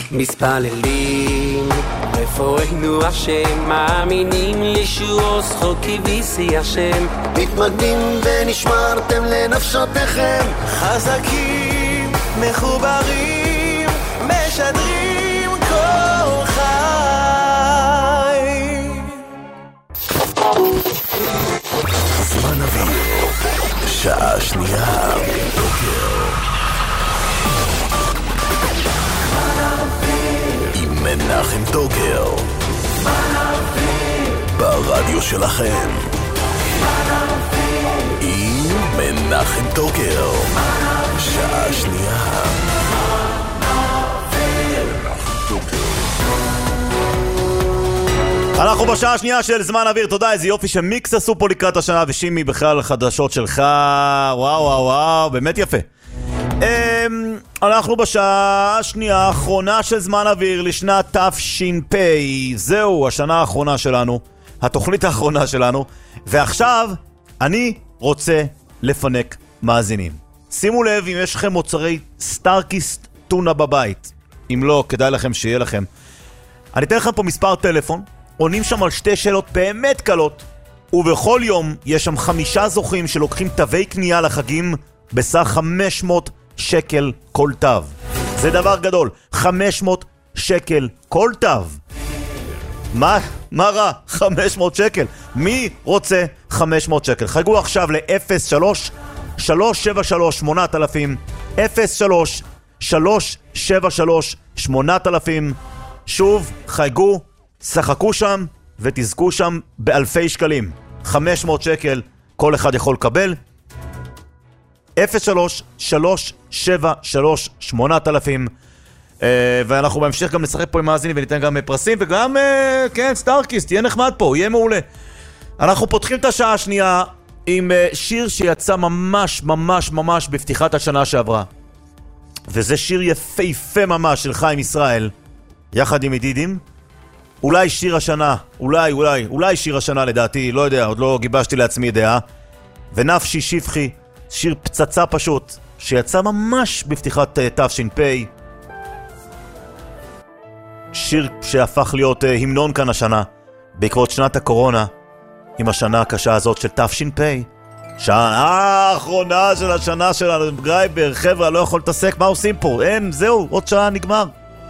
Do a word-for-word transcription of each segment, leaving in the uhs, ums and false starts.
מתפללים רפואנו השם, מאמינים לישוע זכות כביסי השם, מתמגנים ונשמרתם לנפשותיכם, חזקים מחוברים משדרים כל חי. זמן אוויר, שעה שנייה בבוקר. עם מנחם טוגר. ברדיו שלכם. עם מנחם טוגר. שעה שנייה. אנחנו בשעה השנייה של זמן אוויר. תודה, איזה יופי שמיקס עשו פה לקראת השנה, ושימי בכלל חדשות שלך, וואו וואו וואו, באמת יפה. אנחנו בשעה השנייה האחרונה של זמן אוויר לשנת תש"פ. זהו, השנה האחרונה שלנו, התוכנית האחרונה שלנו, ועכשיו אני רוצה לפנק מאזינים. שימו לב אם יש לכם מוצרי סטארקיסט טונה בבית, אם לא, כדאי לכם שיהיה לכם. אני אתן לכם פה מספר טלפון, עונים שם על שתי שאלות באמת קלות, ובכל יום יש שם חמישה זוכים שלוקחים תווי קנייה לחגים בסך חמש מאות שקל כל תו. זה דבר גדול, חמש מאות שקל כל תו. מה? מה רע? חמש מאות שקל. מי רוצה חמש מאות שקל? חייגו עכשיו ל-אפס שלוש שלוש שבע שלוש שמונה אלפים, אפס שלוש שלוש שבע שלוש שמונה אלפים. שוב, חייגו, שחקו שם ותזכו שם באלפי שקלים. חמש מאות שקל כל אחד יכול לקבל. אפס שלוש שלוש שבע שלוש שמונה אלפים. ואנחנו בהמשך גם נשחק פה עם מאזינים וניתן גם פרסים וגם, כן, סטארקיסט, יהיה נחמד פה, יהיה מעולה. אנחנו פותחים את השעה השנייה עם שיר שיצא ממש ממש ממש בפתיחת השנה שעברה, וזה שיר יפהפה ממש של חיים ישראל יחד עם ידידים. אולי שיר השנה, אולי אולי אולי שיר השנה לדעתי, לא יודע, עוד לא גיבשתי לעצמי דעה. ונפשי שפחי, שיר פצצה פשוט שיצא ממש בפתיחת תש"פ, שיר שהפך להיות המנון כאן השנה בעקבות שנת הקורונה, עם השנה הקשה הזאת של תש"פ, שעה האחרונה של השנה שלנו. גרייבר, חבר'ה, לא יכול להתעסק, מה עושים פה? אין, זהו, עוד שעה נגמר.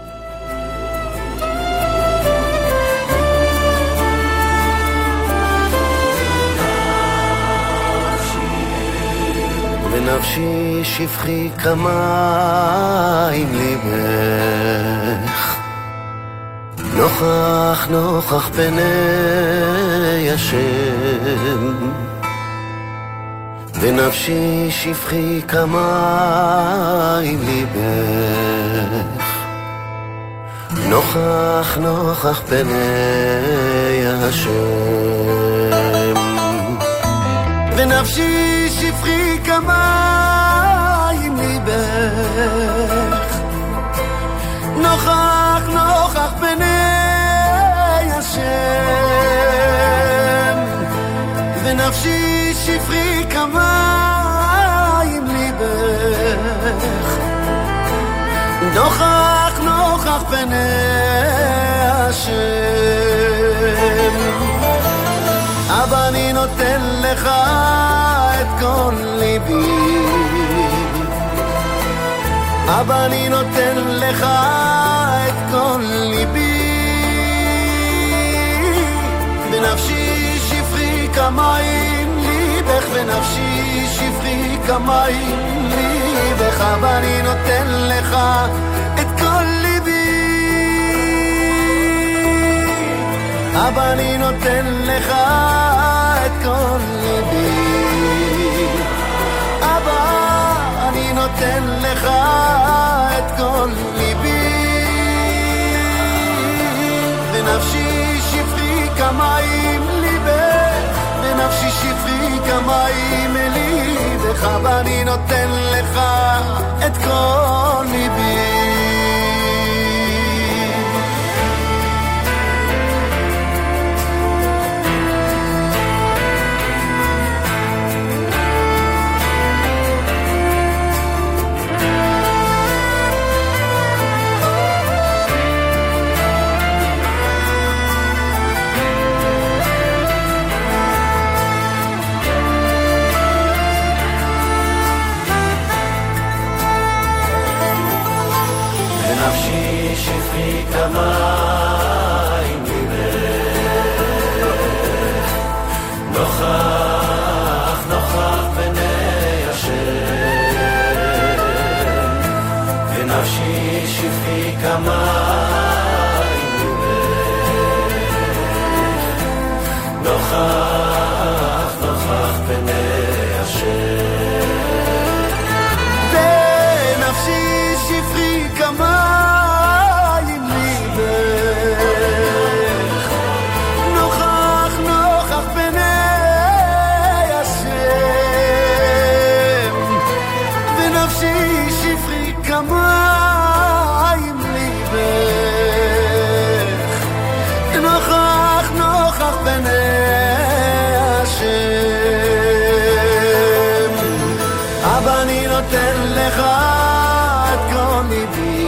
ונפשי שפחי כמה עם ליבך, נוכח נוכח פני השם. ונפשי שפחי כמה עם ליבך, נוכח נוכח פני השם. ונפשי שפחי כמים ליבך, נוכח נוכח פני השם. ונפשי שפחי כמים ליבך, נוכח נוכח פני השם. אבא, אני נותן לך את כל ליבי, אבא, אני נותן לך את כל ליבי. ונפשי שפחי כמים ליבך, ונפשי שפחי כמים ליבך, אבא, אני נותן לך את כל ליבי, אבא, אני נותן לך את כל ליבי. אבא, אני נותן לך את כל ליבי. ונפשי שפחי כמים ליבך, ונפשי שפחי כמים ליבך, אבא, אני נותן לך את כל ליבי. ונפשי שפכי כמים ליבך, נוכח נוכח פני השם, ונפשי שפכי כמים ליבך, נוכח נוכח פני השם, ונפשי שפכי כמים ליבך, נוכח נוכח פני השם, ונפשי שפכי כמים ליבך, נוכח נוכח פני השם. אבא אני נותן לך את כל ליבי,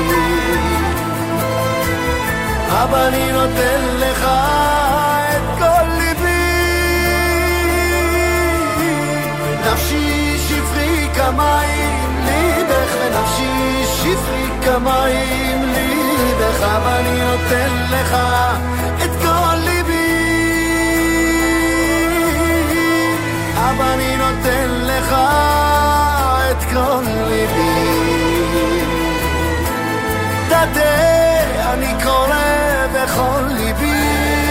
אבא אני נותן לך את כל ליבי, נפשי שפכי כמים ליבך, ונפשי שפכי כמים ליבך, אבא אני נותן לך את כל ליבי, אבא אני נותן לך את כל ליבי, תדה אני קורא בכל ליבי,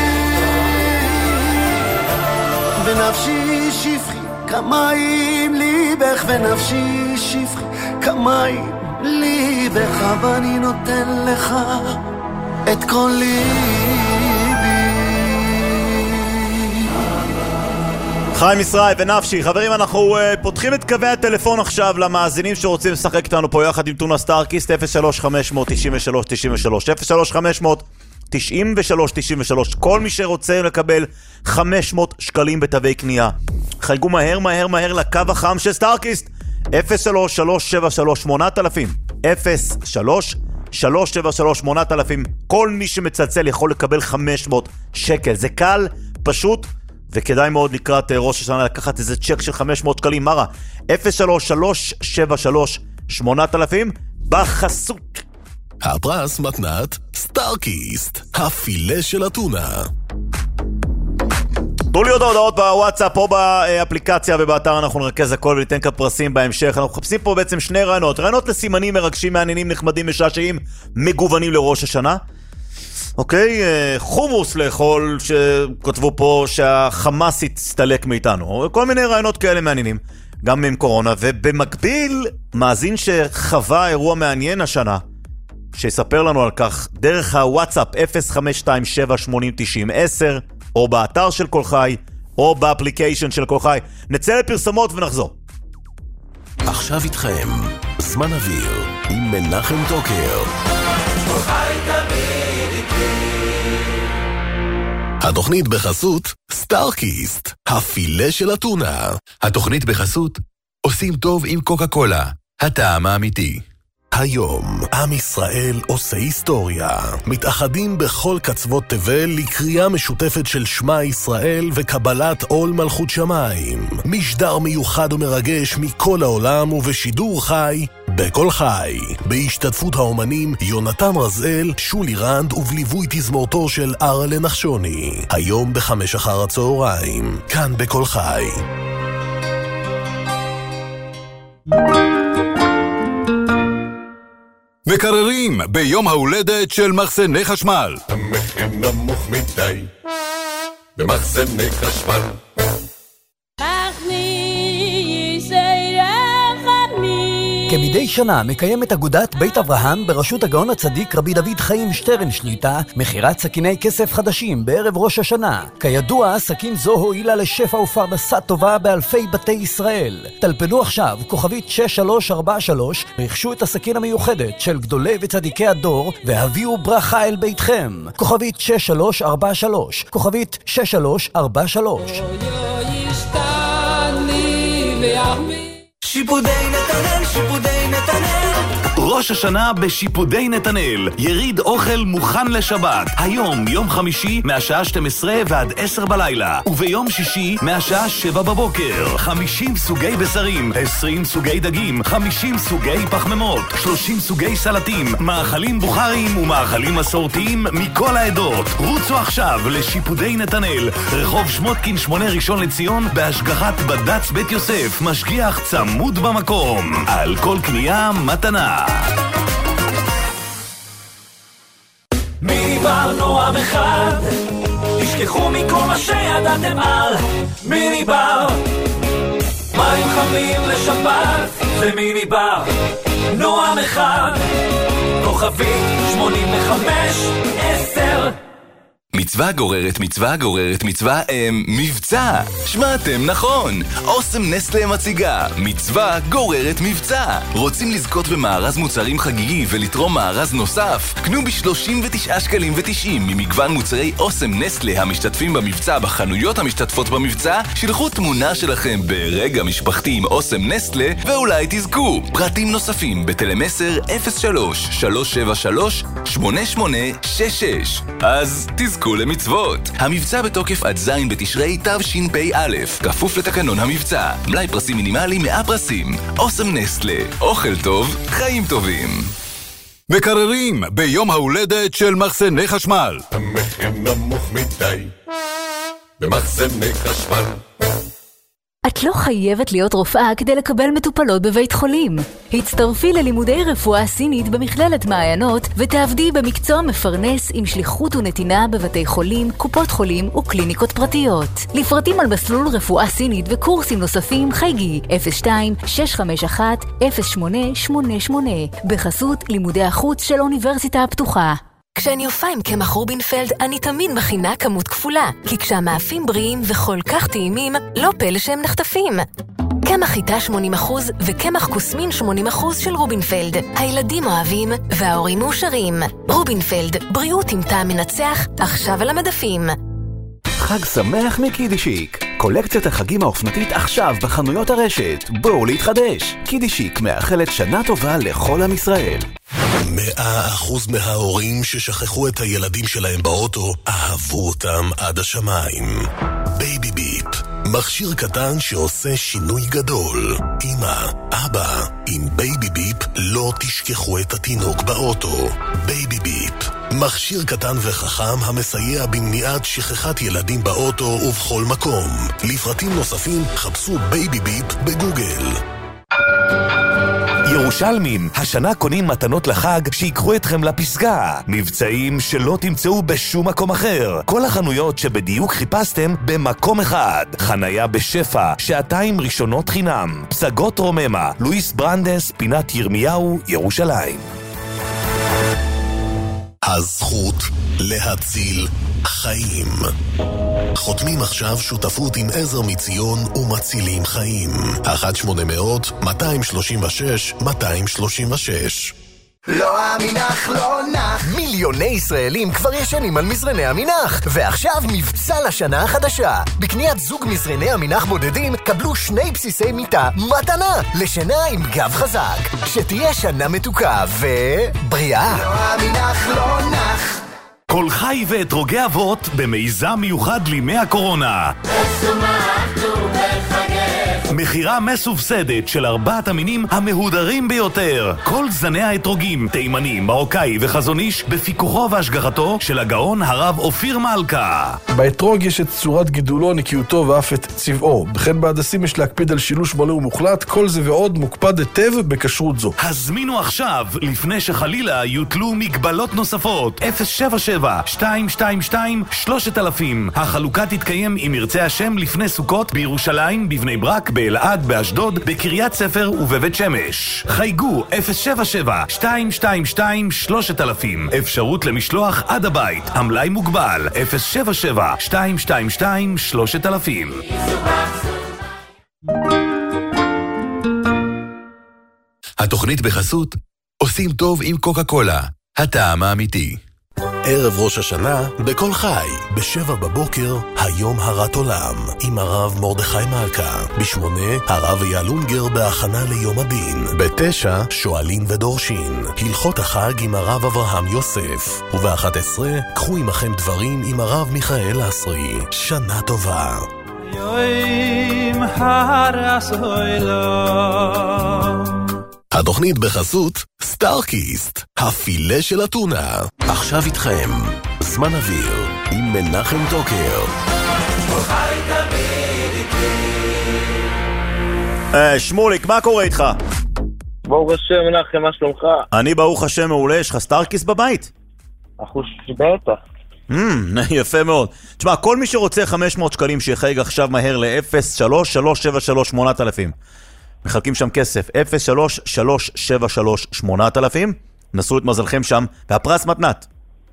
ונפשי שפכי כמים ליבך, ונפשי שפכי כמים ליבך, אבא אני נותן לך את כל ליבי. חיים ישראל ונפשי. חברים, אנחנו uh, פותחים את קווי הטלפון עכשיו למאזינים שרוצים לשחק איתנו פה יחד עם טונה סטארקיסט. אפס שלוש חמש תשע שלוש תשע שלוש אפס שלוש חמש תשע שלוש תשע שלוש. כל מי שרוצה לקבל חמש מאות שקלים בתווי קנייה, חייגו מהר מהר מהר לקו החם של סטארקיסט. אפס שלוש שלוש שבע שלוש שמונה אלפים אפס שלוש שלוש שבע שלוש שמונה אלפים. כל מי שמצלצל יכול לקבל חמש מאות שקל. זה קל, פשוט, וכדאי מאוד לקראת ראש השנה לקחת איזה צ'ק של חמש מאות שקלים. מרה, אפס שלוש שלוש שבע שלוש שמונה אלפים בחסות. הפרס מתנת סטארקיסט, הפילה של הטונה. תנו לי עוד הודעות בוואטסאפ או באפליקציה ובאתר, אנחנו נרכז הכל וניתן כפרסים בהמשך. אנחנו מחפשים פה בעצם שני רעיונות, רעיונות לסימנים מרגשים, מעניינים, נחמדים, משעשעים, מגוונים לראש השנה. אוקיי, חומוס לאכול, שכתבו פה שהחמאס יצטלק מאיתנו, כל מיני רעיונות כאלה מעניינים, גם עם קורונה. ובמקביל, מאזין שחווה אירוע מעניין השנה, שיספר לנו על כך דרך הוואטסאפ אפס חמש שתיים שבע שמונים תשעים עשר, או באתר של כל חי, או באפליקיישן של כל חי. נצא לפרסמות ונחזור. עכשיו איתכם, זמן אוויר, עם מנחם טוקר. כל חי תמיד איתי. התוכנית בחסות סטארקיסט, הפילה של הטונה. התוכנית בחסות עושים טוב עם קוקה קולה, הטעם האמיתי. היום, עם ישראל עושה היסטוריה. מתאחדים בכל קצוות תבל לקריאה משותפת של שמה ישראל וקבלת עול מלכות שמיים. משדר מיוחד ומרגש מכל העולם ובשידור חי, בכל חי. בהשתתפות האומנים יונתן רזאל, שולי רנד ובליווי תזמורתו של ארלה נחשוני. היום בחמש אחר הצהריים, כאן בכל חי. מקררים ביום ההולדת של מחסני חשמל. המחיר נמוך מדי במחסני חשמל. כמדי שנה מקיימת אגודת בית אברהם בראשות הגאון הצדיק רבי דוד חיים שטרן שליטה מחירת סכיני כסף חדשים בערב ראש השנה. כידוע, סכין זו הועילה לשפע ופרנסה טובה באלפי בתי ישראל. טלפנו עכשיו כוכבית שש שלוש ארבע שלוש, רכשו את הסכין המיוחדת של גדולי וצדיקי הדור והביאו ברכה אל ביתכם. כוכבית שש שלוש ארבע שלוש, כוכבית שש שלוש ארבע שלוש. שיפודי נתנאל, שיפודי נתנאל, ראש השנה בשיפודי נתנאל. יריד אוכל מוכן לשבת. היום, יום חמישי, מהשעה שתים עשרה ועד עשר בלילה. וביום שישי, מהשעה שבע בבוקר. חמישים סוגי בשרים, עשרים סוגי דגים, חמישים סוגי פחמימות, שלושים סוגי סלטים, מאכלים בוכריים ומאכלים מסורתיים מכל העדות. רוצו עכשיו לשיפודי נתנאל, רחוב שמותקין שמונה ראשון לציון, בהשגחת בד"ץ בית יוסף, משגיח צמוד במקום. על כל קנייה מתנה. מיני בר נועם אחד, תשכחו מכל מה שידעתם על מיני בר. מים חמים לשבת, זה מיני בר נועם אחד, כוכבית שמונים וחמש עשר. מצווה גוררת מצווה גוררת מצווה הם מבצע. שמעתם נכון, אוסם נסטלה מציגה מצווה גוררת מבצע. רוצים לזכות במארז מוצרים חגיגי ולתרום מארז נוסף? קנו ב-שלושים ותשעה שקלים ותשעים ממגוון מוצרי אוסם נסטלה המשתתפים במבצע בחנויות המשתתפות במבצע. שלחו תמונה שלכם ברגע משפחתי עם אוסם נסטלה ואולי תזכו. פרטים נוספים בטלמסר אפס שלוש שלוש שבע שלוש שמונה שמונה שש שש. אז תזכו למצוות. המבצע בתוקף עד זין בתשרי תשפ"א, כפוף לתקנון המבצע. מלאי פרסים מינימלי מאה פרסים. אוסם נסטלה, אוכל טוב, חיים טובים. מקררים ביום ההולדת של מחסני חשמל. המחיר נמוך מדי במחסני חשמל. את לא חייבת להיות רופאה כדי לקבל מטופלות בבית חולים. הצטרפי ללימודי רפואה סינית במכללת מעיינות ותעבדי במקצוע מפרנס עם שליחות ונתינה בבתי חולים, קופות חולים וקליניקות פרטיות. לפרטים על מסלול רפואה סינית וקורסים נוספים חייגי אפס שתיים שש חמש אחת אפס שמונה שמונה שמונה בחסות לימודי החוץ של האוניברסיטה הפתוחה. כשאני הופעה עם קמח רובינפלד, אני תמיד מכינה כמות כפולה, כי כשהמאפים בריאים וכל כך טעימים, לא פלא שהם נחטפים. קמח חיטה שמונים אחוז וקמח קוסמין שמונים אחוז של רובינפלד. הילדים אוהבים וההורים מאושרים. רובינפלד, בריאות עם טעם מנצח, עכשיו על המדפים. חג שמח מקידישיק. קולקציית החגים האופנתית עכשיו בחנויות הרשת. בואו להתחדש. קידישיק מאחלת שנה טובה לכל עם ישראל. מאה אחוז מההורים ששכחו את הילדים שלהם באוטו אהבו אותם עד השמיים. בייבי ביפ, מכשיר קטן שעושה שינוי גדול. אמא, אבא, עם בייבי ביפ לא תשכחו את התינוק באוטו. בייבי ביפ, מכשיר קטן וחכם המסייע במניעת שכחת ילדים באוטו ובכל מקום. לפרטים נוספים חפשו בייבי ביפ בגוגל. ירושלמים, השנה קונים מתנות לחג שיקחו אתכם לפסגה. מבצעים שלא תמצאו בשום מקום אחר. כל החנויות שבדיוק חיפשתם במקום אחד. חנייה בשפע, שעתיים ראשונות חינם. פסגות רוממה, לואיס ברנדס, פינת ירמיהו, ירושלים. הזכות להציל חיים. חותמים עכשיו שותפות עם עזר מציון ומצילים חיים. אחת שמונה מאות מאתיים שלושים ושש מאתיים שלושים ושש. לא המינח לא נח. מיליוני ישראלים כבר ישנים על מזרני המינח, ועכשיו מבצע לשנה החדשה. בקניית זוג מזרני המינח בודדים קבלו שני בסיסי מיטה מתנה לשינה עם גב חזק. שתהיה שנה מתוקה ובריאה. לא המינח לא נח. כל חי ואתרוגי אבות במיזם מיוחד לימי הקורונה. מחירה מסובסדת של ארבעת המינים המהודרים ביותר. כל זני האתרוגים, תימני, מרוקאי וחזון איש, בפיקוחו והשגחתו של הגאון הרב אופיר מלכה. באתרוג יש את צורת גידולו, נקיותו ואף את צבעו. בכן בהדסים יש להקפיד על שילוש מלא ומוחלט. כל זה ועוד מוקפד היטב בכשרות זו. הזמינו עכשיו, לפני שחלילה יוטלו מגבלות נוספות. אפס שבע שבע שתיים שתיים שתיים שלושת אלפים. החלוקה תתקיים אם ירצה השם לפני סוכות בירושלים, בבני ברק, באלעד, באשדוד, בקריית ספר ובבית שמש. חייגו אפס שבע שבע שתיים שתיים שתיים שלושת אלפים. אפשרות למשלוח עד הבית. המלאי מוגבל. אפס שבע שבע שתיים שתיים שתיים שלושת אלפים. התוכנית בחסות עושים טוב עם קוקה קולה, הטעם האמיתי. ערב ראש השנה בכל חי. בשבע בבוקר, היום הרת עולם, עם הרב מרדכי מלכה. בשמונה, הרב אייל אונגר בהכנה ליום הדין. בתשע, שואלים ודורשים. הלכות החג עם הרב אברהם יוסף. ובאחת עשרה, קחו עמכם דברים עם הרב מיכאל אסרי. שנה טובה. יוים הרס הוילום. התוכנית בחסות סטארקיסט, הפילה של הטונה. עכשיו איתכם, זמן אוויר, עם מנחם טוקר. שמוליק, מה קורה איתך? ברוך השם, מנחם, מה שלומך? אני ברוך השם מעולה, יש לך סטארקיסט בבית? אחוש בטח. יפה מאוד. תשמע, כל מי שרוצה חמש מאות שקלים שיחייג עכשיו מהר ל-אפס שלוש שלוש שבע שלוש שמונה אלפים. מחלקים שם כסף, אפס שלוש שלוש שבע שלוש שמונה אלפים. נסו את מזלכם שם, והפרס מתנת.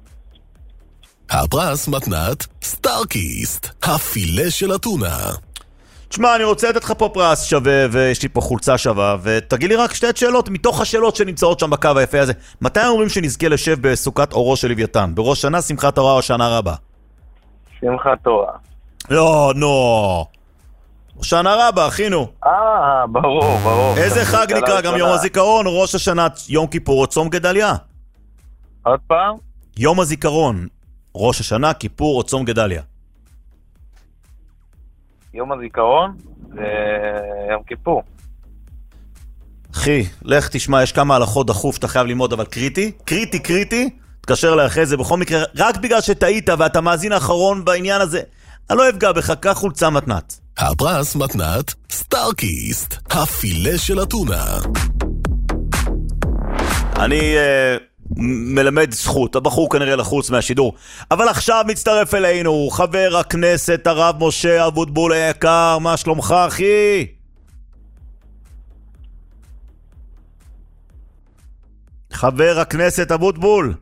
הפרס מתנת סטארקיסט, הפילה של הטונה. תשמע, אני רוצה לתת לך פה פרס שווה, ויש לי פה חולצה שווה, ותגיד לי רק שתי שאלות מתוך השאלות שנמצאות שם בקו היפה הזה. מתי אומרים שנזכה לשב בסוכת אורו של לוויתן? בראש שנה, שמחת תורה או שנה רבה? שמחת תורה. לא, נו. שנה רבה, אחינו. אה, ברור, ברור. איזה חג נקרא? גם יום הזיכרון, או ראש השנה, יום כיפור, או צום גדליה? עוד פעם? יום הזיכרון, ראש השנה, כיפור, או צום גדליה? יום הזיכרון זה יום כיפור. אחי, לך תשמע, יש כמה הלכות דחוף שאתה חייב ללמוד, אבל קריטי, קריטי, קריטי, תקשר לה אחרי זה בכל מקרה, רק בגלל שטעית ואתה מאזין האחרון בעניין הזה, אני לא אפגע בך, כך חולצה מתנת. הפרס מתנת סטארקיסט, הפילה של הטונה. אני uh, מלמד זכות, הבחור כנראה לחוץ מהשידור, אבל עכשיו מצטרף אלינו חבר הכנסת הרב משה אבוטבול היקר. מה שלומך אחי? חבר הכנסת אבוטבול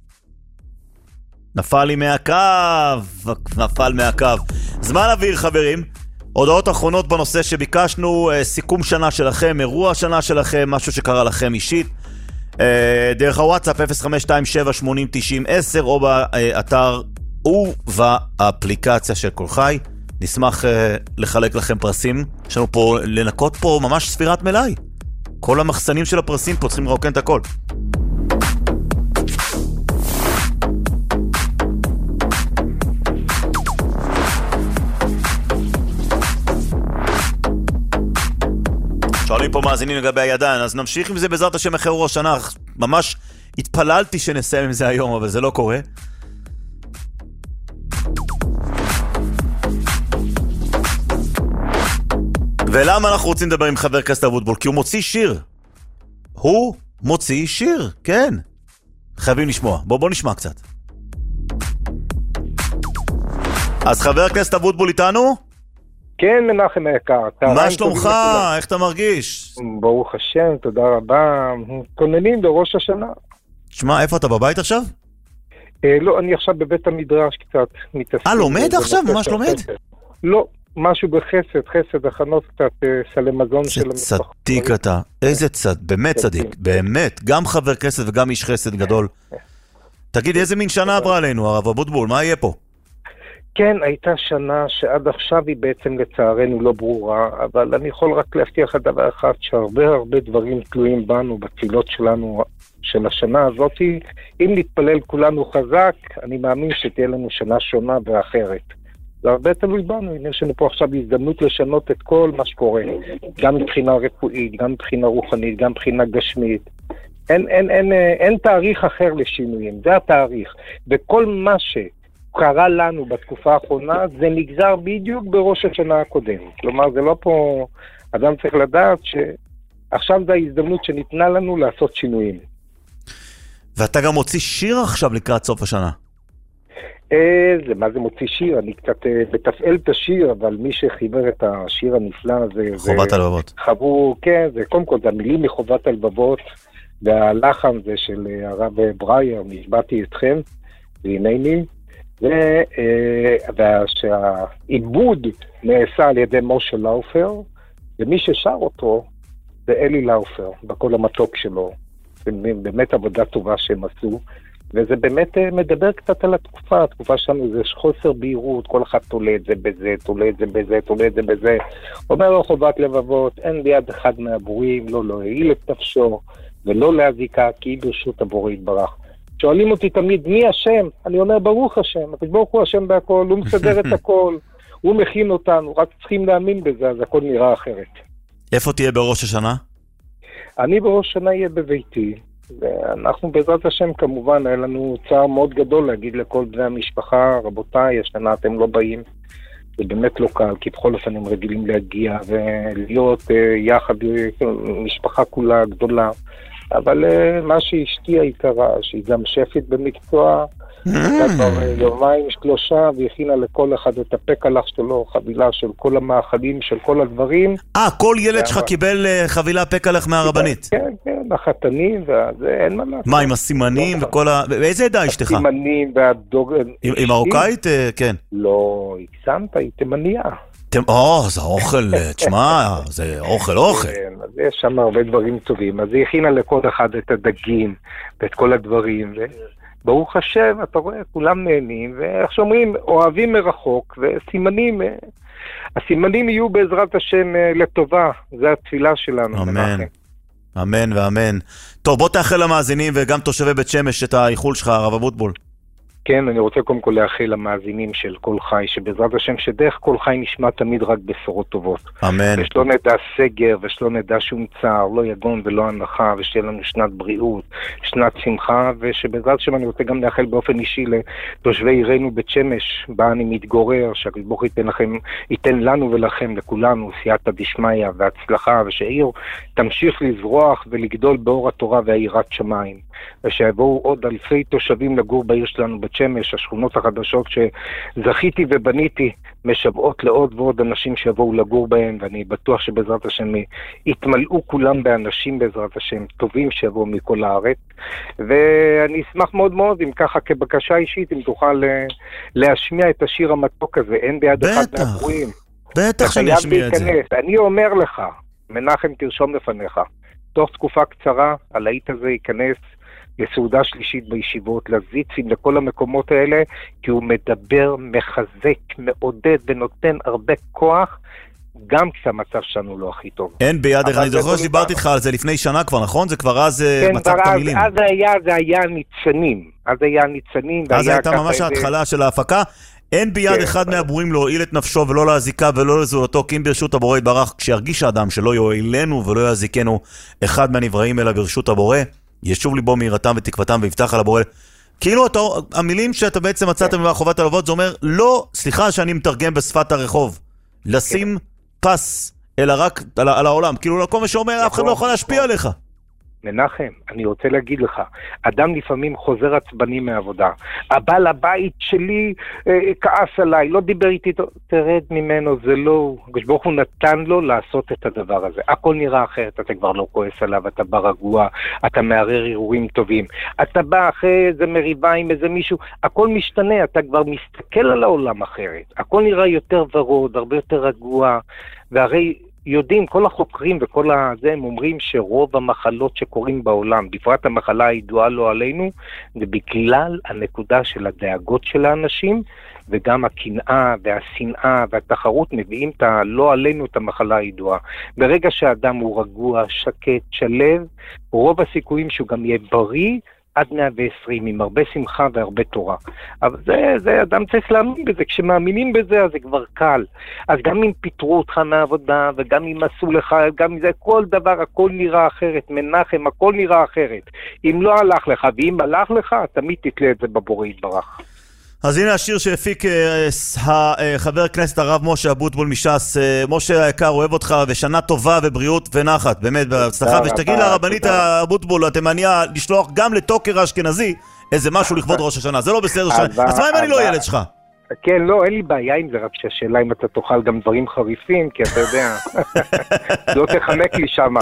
נפל לי מהקו, נפל מהקו. זמן אוויר חברים, הודעות אחרונות בנושא שביקשנו, סיכום שנה שלכם, אירוע שנה שלכם, משהו שקרה לכם אישית, דרך הוואטסאפ אפס חמש שתיים שבע שמונים תשעים עשר או באתר ובאפליקציה של כל חי. נשמח לחלק לכם פרסים, יש לנו פה לנקות פה ממש ספירת מלאי, כל המחסנים של הפרסים פה צריכים לרוקן את הכל. שואלים פה מאזינים לגבי הידיים, אז נמשיך עם זה בעזרת השם אחרי ראש השנה. ממש התפללתי שנסיים עם זה היום, אבל זה לא קורה. ולמה אנחנו רוצים לדבר עם חבר הכנסת אבוטבול? כי הוא מוציא שיר. הוא מוציא שיר, כן. חייבים לשמוע. בוא בוא נשמע קצת. אז חבר הכנסת אבוטבול איתנו? כן, מנחם היקר. מה שלומך? איך אתה מרגיש? ברוך השם, תודה רבה. כוננים לראש השנה. תשמע, איפה אתה בבית עכשיו? אה, לא, אני עכשיו בבית המדרש קצת מתעסק. אה, לומד עכשיו? ממש לומד? לא, משהו בחסד, חסד, הכנות קצת סלי מזון של המשפחה. איזה צדיק אתה, איזה צד, באמת צדיק, באמת, גם חבר כנסת וגם איש חסד גדול. תגיד, איזה מין שנה עברה עלינו, הרב אבוטבול, מה יהיה פה? כן, הייתה שנה שעד עכשיו היא בעצם לצערנו לא ברורה, אבל אני יכול רק להבטיח את דבר אחד, שהרבה הרבה דברים תלויים בנו, בתפילות שלנו של השנה הזאת. אם נתפלל כולנו חזק, אני מאמין שתהיה לנו שנה שונה ואחרת. זה הרבה תלוי בנו, יש לנו פה עכשיו הזדמנות לשנות את כל מה שקורה, גם מבחינה רפואית, גם מבחינה רוחנית, גם מבחינה גשמית. אין, אין, אין, אין, אין תאריך אחר לשינויים, זה התאריך. וכל מה שקרה לנו בתקופה האחרונה, זה נגזר בדיוק בראש השנה הקודם. כלומר, זה לא פה, אדם צריך לדעת שעכשיו זה ההזדמנות שניתנה לנו לעשות שינויים. ואתה גם מוציא שיר עכשיו לקראת סוף השנה. זה, מה זה מוציא שיר? אני קצת בתפעל את השיר, אבל מי שחיבר את השיר הנפלא הזה... חובת הלבבות. חוו, כן, זה קודם כל, זה המילים מחובת הלבבות, והלחן זה של הרב ברייר, נשבעתי אתכם, והנני, והעיבוד נעשה על ידי משה לאופר, ומי ששר אותו זה אלי לאופר, בכל המתוק שלו. זה באמת עבודה טובה שהם עשו. וזה באמת מדבר קצת על התקופה, התקופה שלנו זה חוסר בהירות, כל אחד תולה את זה בזה, תולה את זה בזה, תולה את זה בזה. אומר לו חובת לבבות, אין ביד אחד מהבורים, לא להועיל את נפשו, ולא להזיקה, כי היא ברשות הבורא יתברך. שואלים אותי תמיד, מי השם? אני אומר, ברוך השם, הקדוש ברוך הוא השם בהכל, הוא מסדר את הכל, הוא מכין אותנו, רק צריכים להאמין בזה, אז הכל נראה אחרת. איפה תהיה בראש השנה? אני בראש השנה אהיה בביתי, ואנחנו בעזרת השם כמובן, היה לנו צער מאוד גדול להגיד לכל בני המשפחה, רבותיי, השנה אתם לא באים, זה באמת לא קל, כי בכל אופן הם רגילים להגיע ולהיות יחד, משפחה כולה גדולה, אבל מה שאשתי העיקרה, שהיא גם שפית במקצוע, הייתה כבר יומיים שלושה, והכינה לכל אחד את הפקלח שלו, חבילה של כל המאכלים, של כל הדברים. אה, כל ילד שלך קיבל חבילה פקלח מהרבנית? כן, כן, החתנים, וזה אין מה לעשות. מה, עם הסימנים וכל ה... באיזה עדה אשתך? הסימנים והדוג... עם מרוקאית? כן. לא, הקסמת, היא תימניה. או, זה אוכל, תשמע, זה אוכל אוכל. כן, אז יש שם הרבה דברים טובים. אז היא הכינה לכל אחד את הדגים ואת כל הדברים, וברוך השם, אתה רואה, כולם נהנים, ואיך שאומרים, אוהבים מרחוק, וסימנים, הסימנים יהיו בעזרת השם לטובה, זו התפילה שלנו. אמן, אמן ואמן. טוב, בוא תאחל למאזינים וגם תושבי בית שמש את האיחול שלך, הרב אבוטבול. כן, אני רוצה קודם כל לאחל למאזינים של כל חי, שבעזרת השם שדרך כל חי נשמע תמיד רק בשורות טובות. אמן. ושלא נדע סגר, ושלא נדע שום צער, לא יגון ולא הנחה, ושיהיה לנו שנת בריאות, שנת שמחה, ושבעזרת השם אני רוצה גם לאחל באופן אישי לתושבי עירנו בית שמש, בה אני מתגורר, שהקדוש ברוך הוא ייתן לכם, ייתן לנו ולכם, לכולנו, סייעתא דשמיא והצלחה, ושעיר תמשיך לזרוח ולגדול באור התורה והיראת שמיים, ושיבואו עוד אלפי תושבים לגור בעיר שלנו בית שמש, השכונות החדשות שזכיתי ובניתי משוועות לעוד ועוד אנשים שיבואו לגור בהם, ואני בטוח שבעזרת השם יתמלאו כולם באנשים בעזרת השם טובים שיבואו מכל הארץ, ואני אשמח מאוד מאוד אם ככה כבקשה אישית, אם תוכל להשמיע את השיר המתוק הזה, אין ביד אחד מהבורים. בטח שאני אשמיע את זה. אני אומר לך, מנחם תרשום לפניך, תוך תקופה קצרה הלהיט הזה ייכנס לסעודה שלישית בישיבות, לזיצים, לכל המקומות האלה, כי הוא מדבר, מחזק, מעודד ונותן הרבה כוח, גם כשהמצב שלנו לא הכי טוב. אין ביד אחד, אני זוכר שדיברתי איתך על זה לפני שנה כבר, נכון? זה כבר אז מצב תמילים. אז היה, זה היה ניצנים, אז היה ניצנים. אז הייתה ממש ההתחלה של ההפקה. אין ביד אחד מהבורים להועיל את נפשו ולא להזיקה ולא לזולתו, כי אם ברשות הבורא יתברך, כשירגיש האדם שלא יועילנו ולא יזיקנו אחד מהנבראים אלא ברשות הבורא, ישוב ליבו מהירתם ותקוותם ויפתח על הבורא. כאילו אתה, המילים שאתה בעצם מצאת ממך חובת הלוות, זה אומר, לא, סליחה שאני מתרגם בשפת הרחוב, לשים פס, אלא רק על, על העולם. כאילו כל מה שאומר, אף אחד לא יכול להשפיע עליך. מנחם, אני רוצה להגיד לך, אדם לפעמים חוזר עצבני מעבודה. הבעל הבית שלי אה, כעס עליי, לא דיבר איתי, תרד ממנו, זה לא... ברוך הוא נתן לו לעשות את הדבר הזה. הכל נראה אחרת, אתה כבר לא כועס עליו, אתה בא רגוע, אתה מערער ערעורים טובים. אתה בא אחרי איזה מריבה עם איזה מישהו, הכל משתנה, אתה כבר מסתכל על העולם אחרת. הכל נראה יותר ורוד, הרבה יותר רגוע, והרי... יודעים, כל החוקרים וכל הזה, הם אומרים שרוב המחלות שקורים בעולם, בפרט המחלה הידועה לא עלינו, זה בגלל הנקודה של הדאגות של האנשים, וגם הקנאה והשנאה והתחרות מביאים את לא עלינו את המחלה הידועה. ברגע שהאדם הוא רגוע, שקט, שלב, רוב הסיכויים שהוא גם יהיה בריא, עד מאה ועשרים, עם הרבה שמחה והרבה תורה. אבל זה, זה, אדם צריך להאמין בזה, כשמאמינים בזה, אז זה כבר קל. אז גם אם פיתרו אותך מהעבודה, וגם אם עשו לך, גם אם זה, כל דבר, הכל נראה אחרת, מנחם, הכל נראה אחרת. אם לא הלך לך, ואם הלך לך, תמיד תתלה את זה בבורא יתברך. אז הנה השיר שהפיק חבר הכנסת הרב משה אבוטבול מש"ס. משה היקר, אוהב אותך, ושנה טובה ובריאות ונחת, באמת בהצלחה. ושתגיד לרבנית אבוטבול התימניה לשלוח גם לטוקר האשכנזי איזה משהו לכבוד ראש השנה, זה לא בסדר. אז מה אם אני לא ילד שלך? כן, לא, אין לי בעיה עם זה, רק שהשאלה אם אתה תאכל גם דברים חריפים, כי אתה יודע, לא תחמק לי שמה.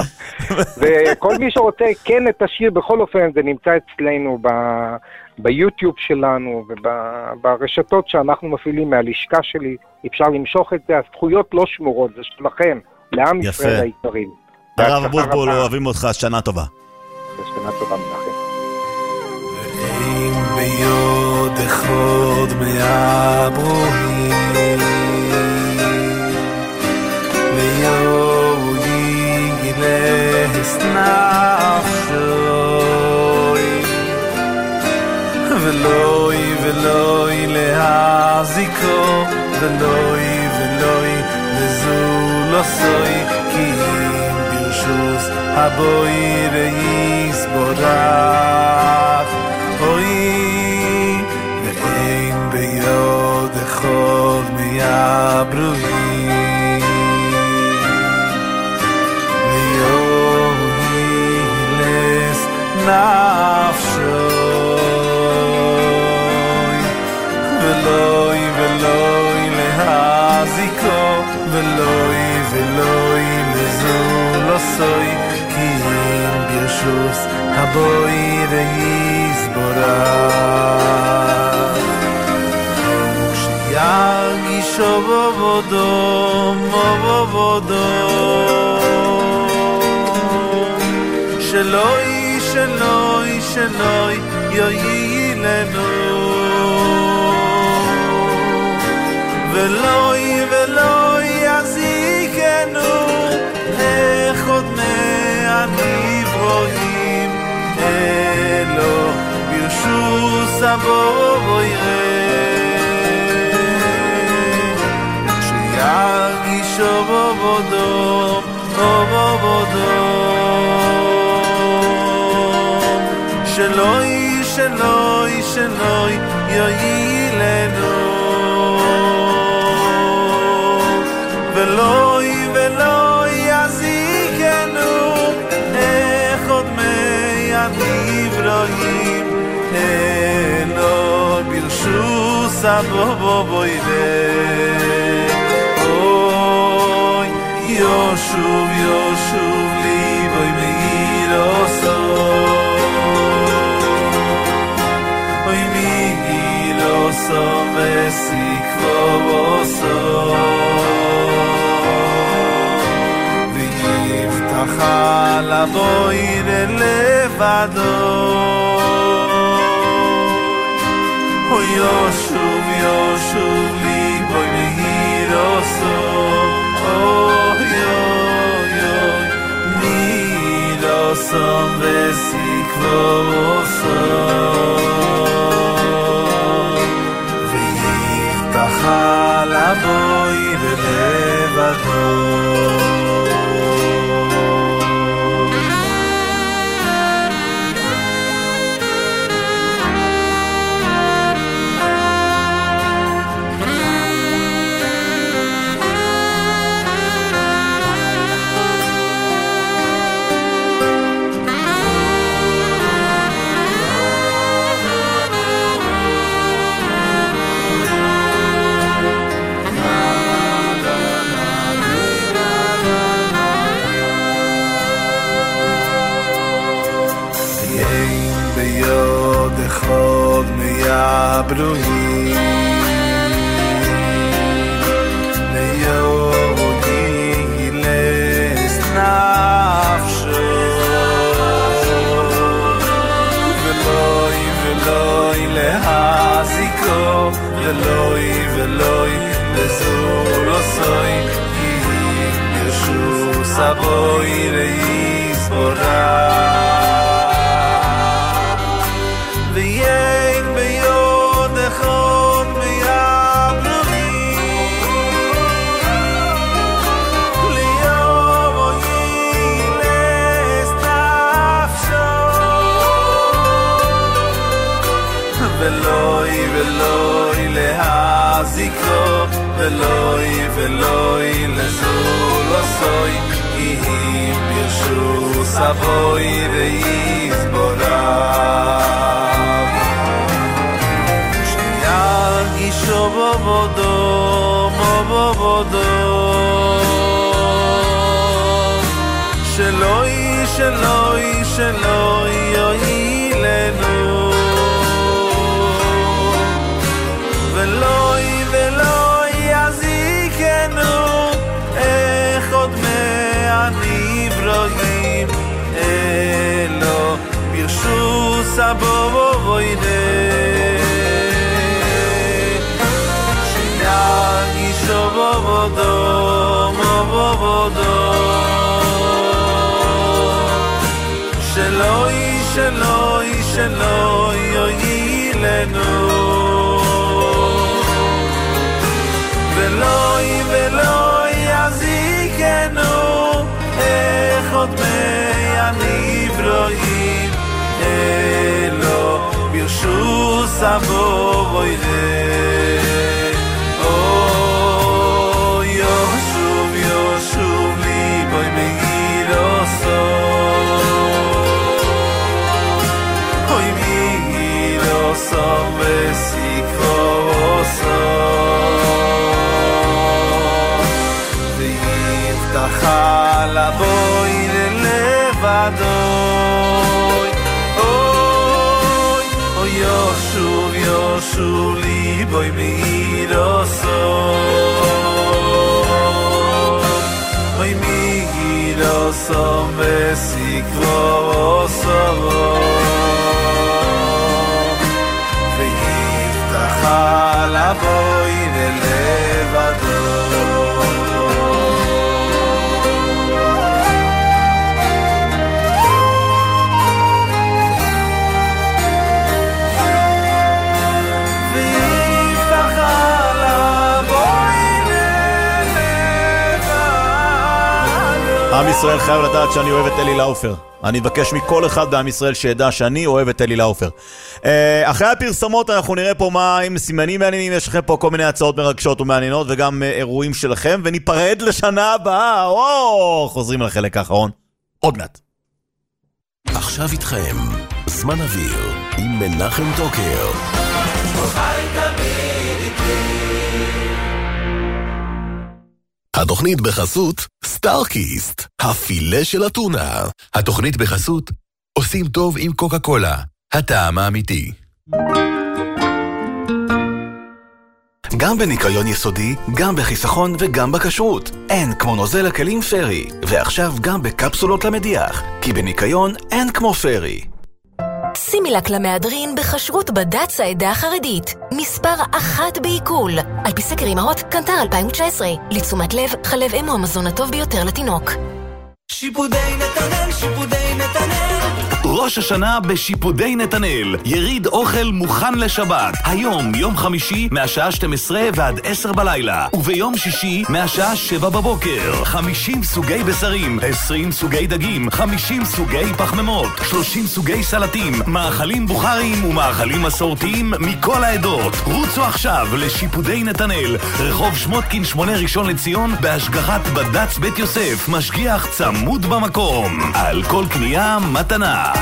וכל מי שרוצה, כן, את השיר, בכל אופן, זה נמצא אצלנו ב... ביוטיוב שלנו וברשתות שאנחנו מפעילים מהלשכה שלי, אפשר למשוך את זה, הזכויות לא שמורות, זה שלכם, לעם ישראל העיקרים. הרב אבוטבול, אוהבים אותך, שנה טובה. שנה טובה, מנחם. ויוד אחד מהברואים ויוד יגלס נפשוי ולוי ולוי להזיקו ולוי ולוי לזולוסוי כי אם ברשוס הבוי ויסבורך אוי ואין ביוד אחד מהברואים ויוד יגלס נפשוי ולוי ולוי להזיקו ולוי ולוי לזולוסוי כי אם ברשוס הבוי ויסבורך כשירגישו בבודום ובבודום שלוי שלוי שלוי יועילנו ולוי ולוי יזיקנו איך עוד מהנברואים אלו ברשוס הבוירם כשירגישו בבודום ובבודום שלוי שלוי שלוי יועילנו ולוי ולוי יזיקנו איך עוד מהנברואים אלו ברשוס הבוירם אוי יושוב יושוב לי בוי מאיר אוי מגיל אוסו וסיקבו בוסו ויפתח על הבויר לבדו אוי יושוב יושוב לי בוי מאיר אוסו אוי אוי אוי מאיר אוסו וסיקבו בוסו ויפתח על הבויר לבדו אחד מהברואים ליוד יגלס נפשו ולוי ולוי להזיקו ולוי ולוי לזולוסוי כי אם ברשוס הבויר יסבורך ויין ביוד אחד מהברואים ליוד יגלס נפשו ולוי ולוי להזיקו ולוי ולוי לזולוסוי כי אם ברשוס הבויר יסבורך כשירגישו בבודום ובבודום שלוי שלוי שלוי יועילנו ולוי ולוי יזיקנו איך עוד מהנברואים אלו ברשוס הבוירם שלא יועילנו ולא ולא יזיקנו איך עוד מי הנברואים אלו ברשו סבו בוירה או יושוב יושוב לי בוי מאילו סוף אוי מאילו סוף וסיקרו סוף ויפתח על הבוי ללבדוי אוי אוי יושוב יושוב לי בוי מאילו סוף אוי מאילו סוף וסיקרו סוף ויפתח על הבוי ללבדוי עם ישראל חייב לדעת שאני אוהב את אלי לאופר. אני מבקש מכל אחד בעם ישראל שידע שאני אוהב את אלי לאופר. אחרי הפרסומות אנחנו נראה פה מה עם סימנים מעניינים. יש לכם פה כל מיני הצעות מרגשות ומעניינות וגם אירועים שלכם, וניפרד לשנה הבאה. או, חוזרים לחלק האחרון עוד מעט. עכשיו איתכם זמן אוויר עם מנחם טוקר. התוכנית בחסות סטארקיסט, הפילה של הטונה. התוכנית בחסות עושים טוב עם קוקה קולה, הטעם האמיתי. גם בניקיון יסודי, גם בחיסכון וגם בכשרות. אין כמו נוזל הכלים פרי, ועכשיו גם בקפסולות למדיח, כי בניקיון אין כמו פרי. סימילק למהדרין בחשרות בד"ץ העדה החרדית. מספר אחת בעיכול. על פי סקר אמהות, קנטר אלפיים תשע עשרה. לתשומת לב, חלב אם הוא המזון הטוב ביותר לתינוק. שיפודי נתנאל, שיפודי נתנאל. ראש השנה בשיפודי נתנאל. יריד אוכל מוכן לשבת. היום, יום חמישי, מהשעה שתים עשרה ועד עשר בלילה. וביום שישי, מהשעה שבע בבוקר. חמישים סוגי בשרים, עשרים סוגי דגים, חמישים סוגי פחמימות, שלושים סוגי סלטים, מאכלים בוכריים ומאכלים מסורתיים מכל העדות. רוצו עכשיו לשיפודי נתנאל. רחוב שמותקין שמונה ראשון לציון, בהשגחת בד"ץ בית יוסף. משגיח צמוד במקום. על כל קנייה מתנה.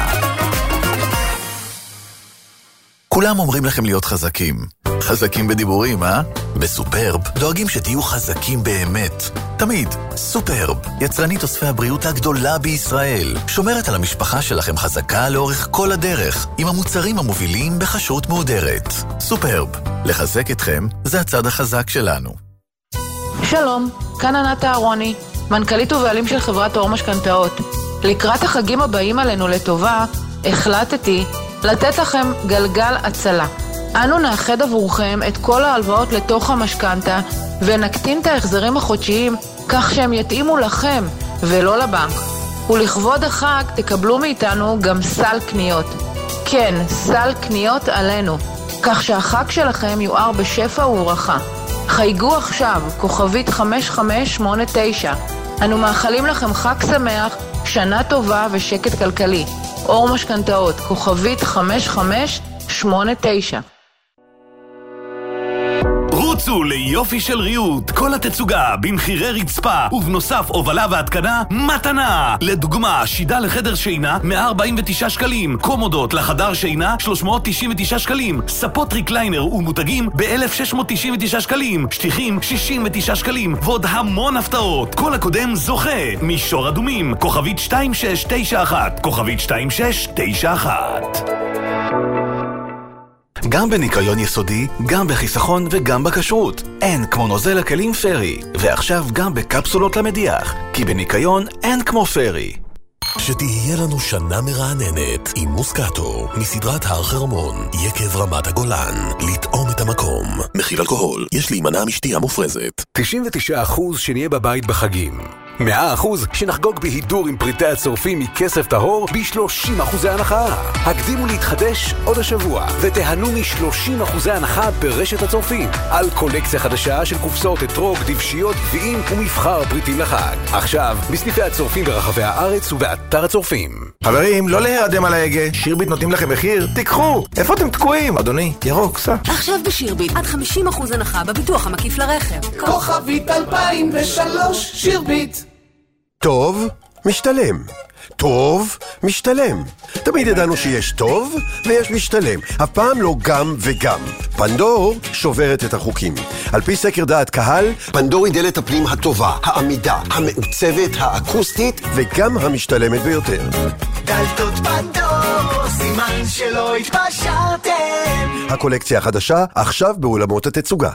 כולם אומרים לכם להיות חזקים. חזקים בדיבורים, אה? בסופרב דואגים שתהיו חזקים באמת. תמיד. סופרב, יצרנית אוספי הבריאות הגדולה בישראל. שומרת על המשפחה שלכם חזקה לאורך כל הדרך, עם המוצרים המובילים בכשרות מהודרת. סופרב, לחזק אתכם זה הצד החזק שלנו. שלום, כאן ענת אהרוני, מנכ"לית ובעלים של חברת אור משכנתאות. לקראת החגים הבאים עלינו לטובה, החלטתי לתת לכם גלגל הצלה. אנו נאחד עבורכם את כל ההלוואות לתוך המשכנתה, ונקטין את ההחזרים החודשיים כך שהם יתאימו לכם ולא לבנק. ולכבוד החג תקבלו מאיתנו גם סל קניות. כן, סל קניות עלינו, כך שהחג שלכם יואר בשפע וברכה. חייגו עכשיו, כוכבית חמש חמש שמונה תשע. אנו מאחלים לכם חג שמח, שנה טובה ושקט כלכלי. אור משכנתאות, כוכבית חמש חמש שמונה תשע. רוצו ליופי של ריהוט, כל התצוגה במחירי רצפה, ובנוסף הובלה והתקנה מתנה. לדוגמה, שידה לחדר שינה מאה ארבעים ותשעה שקלים, קומודות לחדר שינה שלוש מאות תשעים ותשעה שקלים, ספות ריקליינר ומותגים ב-אלף שש מאות תשעים ותשעה שקלים, שטיחים שישים ותשעה שקלים, ועוד המון הפתעות. כל הקודם זוכה. מישור אדומים, כוכבית שתיים שש תשע אחת, כוכבית שתיים שש תשע אחת. גם בניקיון יסודי, גם בחיסכון וגם בכשרות. אין כמו נוזל הכלים פרי, ועכשיו גם בקפסולות למדיח, כי בניקיון אין כמו פרי. שתהיה לנו שנה מרעננת עם מוסקטו מסדרת הר חרמון, יקב רמת הגולן, לטעום את המקום. מכיל אלכוהול, יש להימנע משתייה מופרזת. תשעים ותשעה אחוז שנהיה בבית בחגים. מאה אחוז שנחגוג בהידור עם פריטי הצורפים מכסף טהור ב-שלושים אחוזי הנחה. הקדימו להתחדש עוד השבוע ותהנו מ-שלושים אחוזי הנחה ברשת הצורפים על קולקציה חדשה של קופסאות אתרוג, דבשיות, גביעים ומבחר פריטים לחג. עכשיו בסניפי הצורפים ברחבי הארץ ובאתר הצורפים. חברים, לא להירדם על ההגה, שירביט נותנים לכם מחיר, תיקחו. איפה אתם תקועים? אדוני, ירוק, סע. עכשיו בשירביט עד חמישים אחוז הנחה בביטוח המקיף לרכב. כוכבית אלפיים ושלוש, שירביט. טוב, משתלם. טוב, משתלם. תמיד ידענו שיש טוב ויש משתלם. אף פעם לא גם וגם. פנדור שוברת את החוקים. על פי סקר דעת קהל, פנדור היא דלת הפנים הטובה, העמידה, המעוצבת, האקוסטית וגם המשתלמת ביותר. דלתות פנדור, סימן שלא התפשרתם. הקולקציה החדשה עכשיו באולמות התצוגה.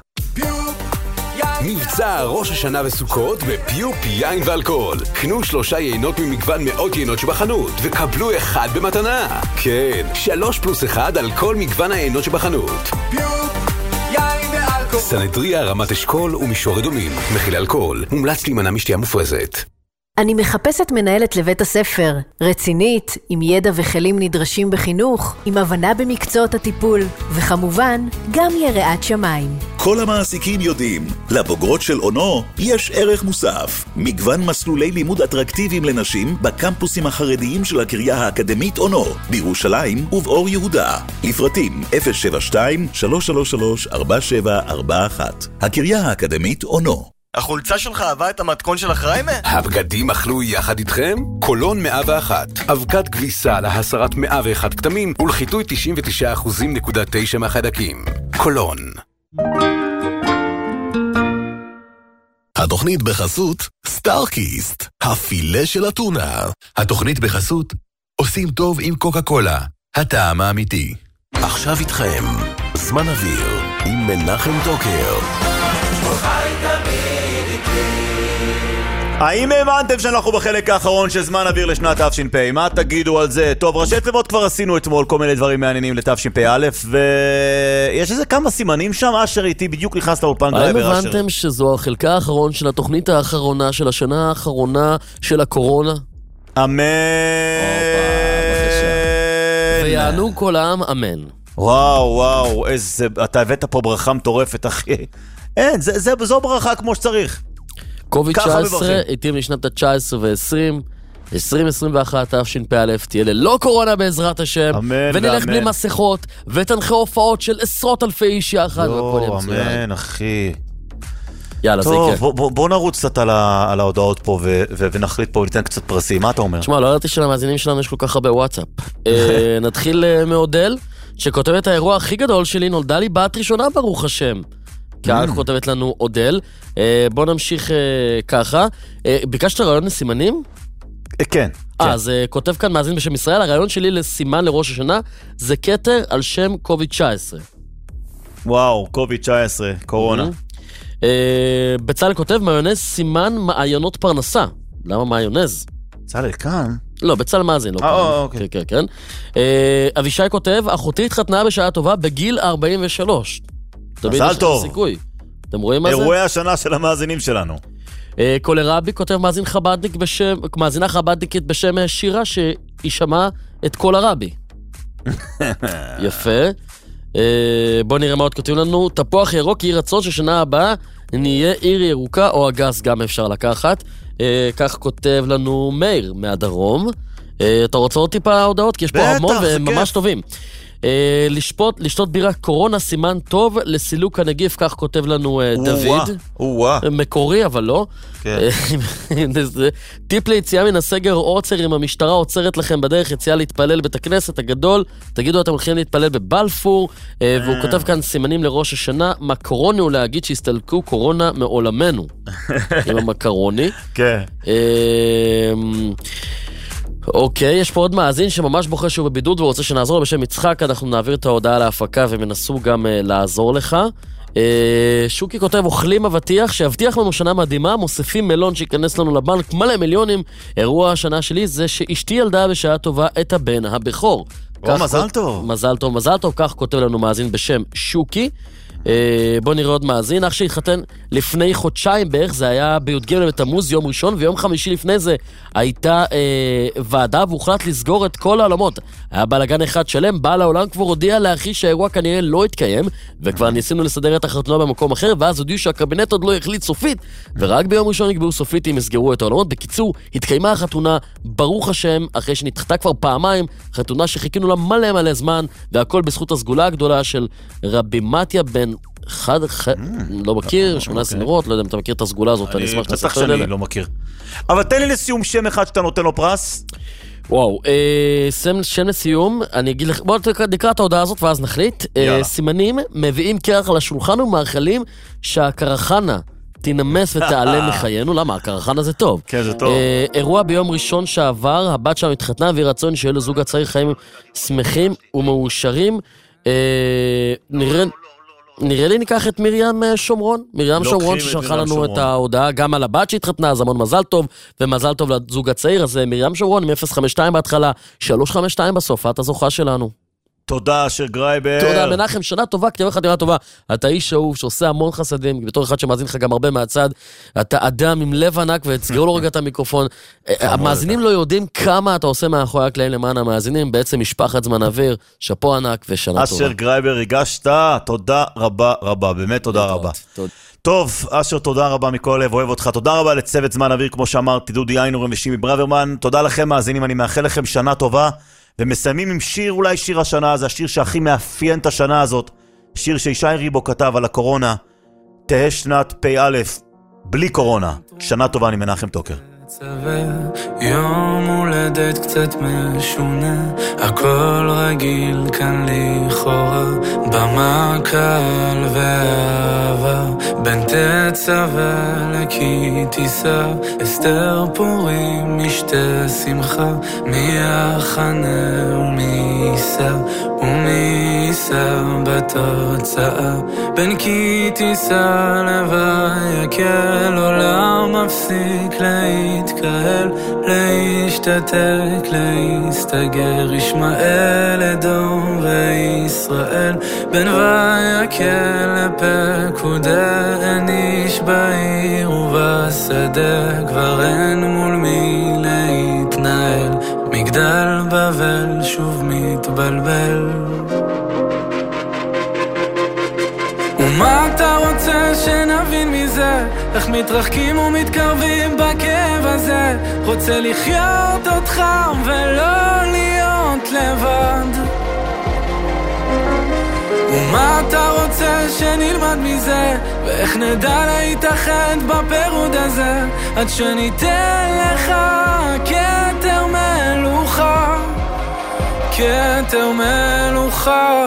מבצע ראש השנה וסוכות בפיופ יין ואלכוהול. קנו שלושה יינות ממגוון מאות יינות שבחנות וקבלו אחד במתנה. כן, שלוש פלוס אחד על כל מגוון היינות שבחנות. פיופ יין ואלכוהול. סנהדריה, רמת אשכול ומישור אדומים. מכיל אלכוהול. מומלץ להימנע משתייה מופרזת. אני מחפשת מנהלת לבית הספר, רצינית, עם ידע וכלים נדרשים בחינוך, עם הבנה במקצועות הטיפול, וכמובן, גם יראת שמיים. כל המעסיקים יודעים, לבוגרות של אונו יש ערך מוסף. מגוון מסלולי לימוד אטרקטיביים לנשים בקמפוסים החרדיים של הקריה האקדמית אונו, בירושלים ובאור יהודה. לפרטים אפס שבע שתיים שלוש שלוש שלוש ארבע שבע ארבע אחת. הקריה האקדמית אונו. החולצה שלך אהבה את המתכון של החריימה? הבגדים אכלו יחד איתכם? קולון מאה ואחת. אבקת כביסה להסרת מאה ואחת כתמים ולחיטוי תשעים ותשעה אחוז נקודה תשע מהחיידקים. קולון. התוכנית בחסות סטארקיסט, הפילה של הטונה. התוכנית בחסות עושים טוב עם קוקה קולה, הטעם האמיתי. עכשיו איתכם זמן אוויר עם מנחם טוקר. האם האמנתם שאנחנו בחלק האחרון של זמן אוויר לשנת תש"פ? מה תגידו על זה? טוב, ראשי תיבות כבר עשינו אתמול כל מיני דברים מעניינים לתש"פ-א', ויש איזה כמה סימנים שם. אשר איתי בדיוק נכנס לאולפן גרייבר. האם הבנתם שזו החלקה האחרון של התוכנית האחרונה של השנה האחרונה של הקורונה? אמן. ויענו כל העם אמן. וואו וואו, איזה, אתה הבאת פה ברכה מטורפת, אחי. אין, זה, זה, זו ברכה כמו שצריך. קוביד תשע עשרה התאים לשנת ה-תשע עשרה ו-עשרים, עשרים עשרים ואחת תשפ"א תהיה ללא קורונה בעזרת השם, אמן, ונלך ואמן. בלי מסכות, ותנחה הופעות של עשרות אלפי איש יחד. לא, אמן, אחי. יאללה, טוב, זה יקרה. בוא, בוא, בוא נרוץ קצת על, ה, על ההודעות פה ו, ו, ונחליט פה וניתן קצת פרסים. מה אתה אומר? תשמע, לא ידעתי שלמאזינים שלנו יש כל כך הרבה וואטסאפ. אה, נתחיל אה, מאודל, שכותב את האירוע הכי גדול שלי, נולדה לי בת ראשונה ברוך השם. כך כותבת לנו אודל. אה, בוא נמשיך אה, ככה. אה, ביקשת רעיון לסימנים? אה, כן. אה, אז אה, כותב כאן מאזין בשם ישראל, הרעיון שלי לסימן לראש השנה זה כתר על שם קוביד תשע עשרה. וואו, קוביד תשע עשרה, קורונה. אה, בצלאל כותב מיונז סימן מעיינות פרנסה. למה מיונז? בצלאל כאן? לא, בצלאל מאזין, לא כאן. אה, אוקיי. כן, כן, כן. אה, אבישי כותב, אחותי התחתנה בשעה טובה בגיל ארבעים ושלוש. מזל טוב. אתם רואים מה זה? אירועי השנה של המאזינים שלנו. קולרבי כותב מאזין חבדניק בשם, מאזינה חבדניקית בשם שירה שהיא שמעה את כל הרבי. יפה. בוא נראה מה עוד כותבים לנו. תפוח ירוק יהי רצון ששנה הבאה נהיה עיר ירוקה או הגס גם אפשר לקחת. כך כותב לנו מאיר מהדרום. אתה רוצה עוד טיפה הודעות? כי יש פה המון והם ממש טובים. לשפוט, לשתות בירה קורונה סימן טוב לסילוק הנגיף, כך כותב לנו דוד. מקורי אבל לא. טיפ ליציאה מן הסגר עוצר, אם המשטרה עוצרת לכם בדרך יציאה להתפלל בית הכנסת הגדול, תגידו אתם הולכים להתפלל בבלפור. והוא כותב כאן סימנים לראש השנה, מקרוני הוא להגיד שהסתלקו קורונה מעולמנו. עם המקרוני. כן. אוקיי, יש פה עוד מאזין שממש בוחר שהוא בבידוד ורוצה שנעזור בשם יצחק, אנחנו נעביר את ההודעה להפקה ומנסו גם uh, לעזור לך. Uh, שוקי כותב, אוכלים אבטיח שהבטיח לנו שנה מדהימה, מוסיפים מלון שיכנס לנו לבנק מלא מיליונים. אירוע השנה שלי זה שאשתי ילדה בשעה טובה את הבן הבכור. או, מזל טוב. מזל טוב, מזל טוב, כך כותב לנו מאזין בשם שוקי. בוא נראה עוד מאזין. אח שהתחתן לפני חודשיים בערך, זה היה בי"ג בתמוז, יום ראשון, ויום חמישי לפני זה הייתה אה, ועדה והוחלט לסגור את כל העולמות. היה בלגן אחד שלם, בעל העולם כבר הודיע לאחי שהאירוע כנראה לא התקיים, וכבר ניסינו לסדר את החתונה במקום אחר, ואז הודיעו שהקבינט עוד לא החליט סופית, ורק ביום ראשון נקבעו סופית אם יסגרו את העולמות. בקיצור, התקיימה החתונה, ברוך השם, אחרי שנתחתה כבר פעמיים, חתונה שחיכינו לה מלא מלא זמן, והכל בזכות הסגולה הגדולה של רבי מתיה בן חד, לא מכיר, שמונה עשרה נרות, לא יודע אם אתה מכיר את הסגולה הזאת, אני אשמח בטח שאני לא מכיר. אבל תן לי לסיום שם אחד שאתה נותן לו פרס. וואו, שם לסיום, אני אגיד לך, בואו נקרא את ההודעה הזאת ואז נחליט. סימנים מביאים קרח לשולחן ומאכלים שהקרחנה תנמס ותעלה מחיינו. למה? הקרחנה זה טוב. כן, זה טוב. אירוע ביום ראשון שעבר, הבת שם התחתנה והיא רצון שיהיה לזוג הצעיר חיים שמחים ומאושרים. נראה... נראה לי ניקח את מרים שומרון, מרים שומרון ששלחה לנו את ההודעה גם על הבת שהתחתנה, אז המון מזל טוב, ומזל טוב לזוג הצעיר, אז מרים שומרון עם אפס חמש שתיים בהתחלה, שלוש חמש שתיים בסוף, את הזוכה שלנו. תודה אשר גרייבר. תודה מנחם, שנה טובה, כתיבה חתימה טובה. אתה איש אהוב שעושה המון חסדים, בתור אחד שמאזין לך גם הרבה מהצד, אתה אדם עם לב ענק ותסגרו לו רגע את המיקרופון. המאזינים לא יודעים כמה אתה עושה מאחורי הקלעים למען המאזינים, בעצם משפחת זמן אוויר, שפו ענק ושנה טובה. אשר גרייבר, הגשת, תודה רבה רבה, באמת תודה רבה. טוב, אשר, תודה רבה מכל לב, אוהב אותך. תודה רבה לצוות זמן אוויר, כמו שאמרתי, דודי איינורם ושימי ברוורמן. תודה לכם מאזינים, אני מאחל לכם שנה טובה. ומסיימים עם שיר, אולי שיר השנה, זה השיר שהכי מאפיין את השנה הזאת, שיר שישי ריבו כתב על הקורונה, תהה שנת פי א' בלי קורונה. שנה טובה, אני מנחם טוקר. יום הולדת קצת משונה, הכל רגיל כאן לכאורה, במה קל ואהבה, בין תצווה לכי תיסע, אסתר פורים משתה שמחה, מי יחנה ומי ייסע, ומי ייסע בתוצאה, בין כי תיסע לבי יקל, עולם מפסיק להתקהל, להשתתק, להסתגר, ישמעאל אדום וישראל, בין ויקל לפקודה, אין איש בעיר ובשדה, כבר אין מול מי להתנהל, מגדל בבל שוב מתבלבל. ומה אתה רוצה שנבין מזה? איך מתרחקים ומתקרבים בכאב הזה? רוצה לחיות אותך ולא להיות לבד. ומה אתה רוצה שנלמד מזה? ואיך נדע להתאחד בפירוד הזה? עד שניתן לך כתר מלוכה, כתר מלוכה.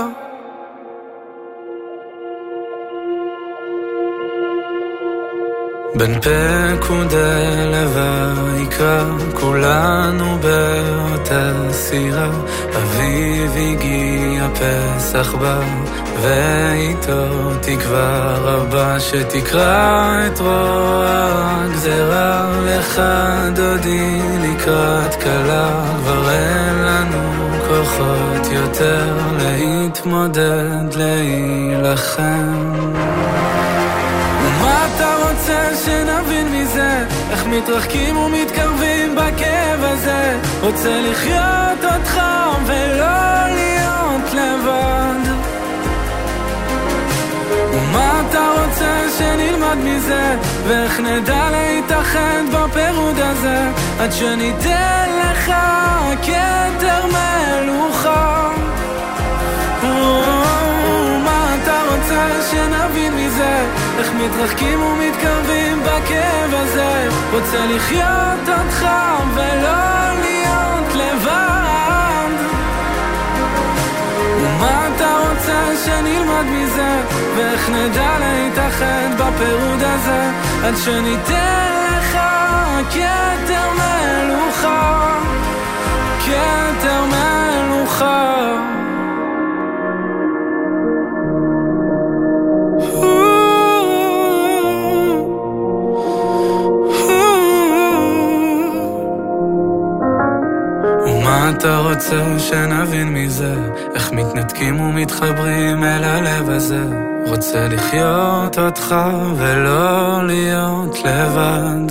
בין פקודה לויקרא, כולנו באותה סירה, אביב הגיע פסח בא, ואיתו תקווה רבה, שתקרא את רוע הגזרה, לך דודי לקראת קלה, כבר אין לנו כוחות יותר להתמודד, להילחם. ומה אתה רוצה שנבין מזה? איך מתרחקים ומתקרבים בכאב הזה? רוצה לחיות אותך ולא להיות לבד. ומה אתה רוצה שנלמד מזה? ואיך נדע להתאחד בפירוד הזה? עד שניתן לך כתר מלוכה. ומה אתה רוצה שנבין מזה? איך מתרחקים ומתקרבים בכאב הזה? רוצה לחיות אותך ולא להיות לבד. ומה אתה רוצה שנלמד מזה? ואיך נדע להתאחד בפירוד הזה? עד שניתן לך כתר מלוכה, כתר מלוכה. ומה אתה אתה רוצה שנבין מזה? איך מתנתקים ומתחברים אל הלב הזה? רוצה לחיות אותך ולא להיות לבד.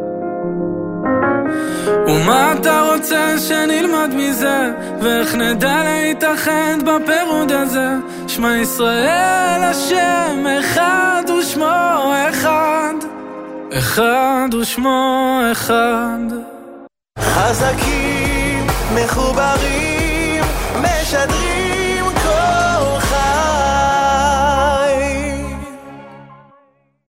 ומה אתה רוצה שנלמד מזה? ואיך נדע להתאחד בפירוד הזה? שמע ישראל השם אחד ושמו אחד, אחד ושמו אחד. חזקים, מחוברים, משדרים